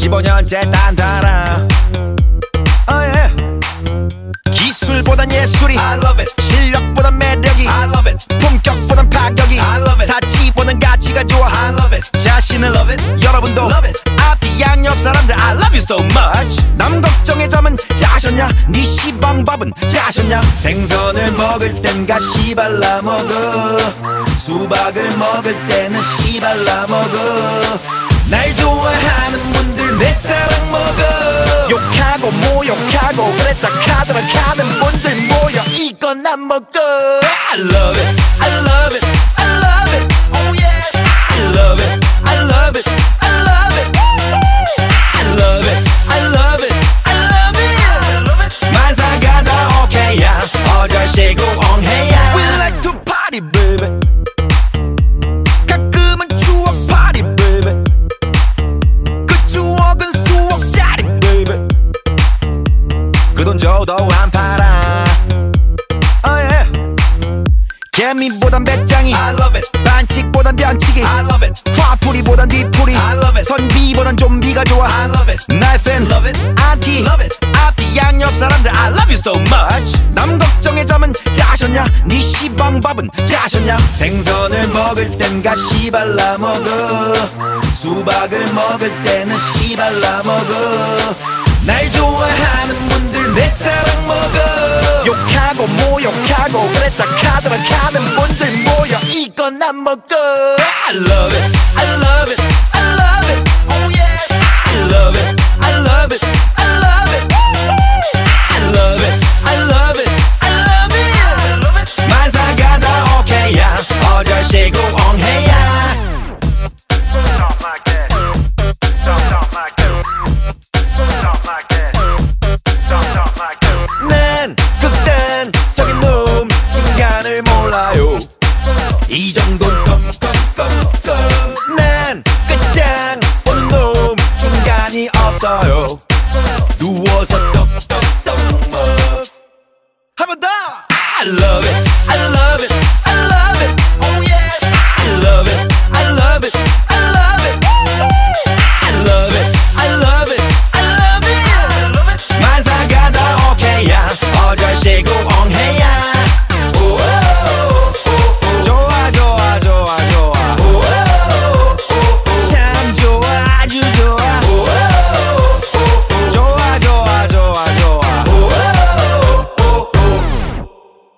15년째 단단하. 기술보단 예술이 I love it. 실력보단 매력이 I love it. 품격보단 파격이 I love it. 사치보단 가치가 좋아 I love it. 자신을 love it. 여러분도 love it. 앞뒤 양옆 사람들 I love you so much. 남 걱정의 점은 짜셨냐? 네 시방밥은 짜셨냐? 생선을 먹을 땐 가시 발라 먹어. 수박을 먹을 때는 씨 발라 먹어. 날 좋아하는 분들 내 사랑 먹어. 욕하고 모욕하고 그랬다 카드라 가는 분들 모여 이건 안 먹어. I love it, I love it, I love it, oh yeah. I love it, I love it, I love it, I love it, I love it, I love it. 만사가 다 오케이야 어절시고 엉해야. We like to party baby. 가끔은 추억 party baby. 그 추억은 수억짜리 baby. 그 돈 줘도 안 팔아. 개미보단 배짱이 I love it. 반칙보단 변칙이 I love it. 화풀이보단 뒤풀이 I love it. 선비보단 좀비가 좋아 I love it. 날 팬 love it. 안티 love it. 앞뒤 양옆 사람들 I love you so much. 남 걱정의 점은 짜셨냐? 네 시방밥은 짜셨냐? 생선을 먹을 땐 가시 발라 먹어. 수박을 먹을 때는 씨 발라 먹어. 날 좋아하는 분들 내 사랑 먹어. 욕하고 모욕하고 그랬다 카드라 가는 분들 모여 이건 안 먹어. I love it, I love it, I love it, oh yeah. I love it, I love it, I love it, I love it, I love it, I love it. 만사가 다 오케이야 어절시고 엉해야. 난 극단적인 놈 중간을 몰라요. 이 정도는 껌껌껌껌. 난 끝장 보는 놈 중간이 없어요.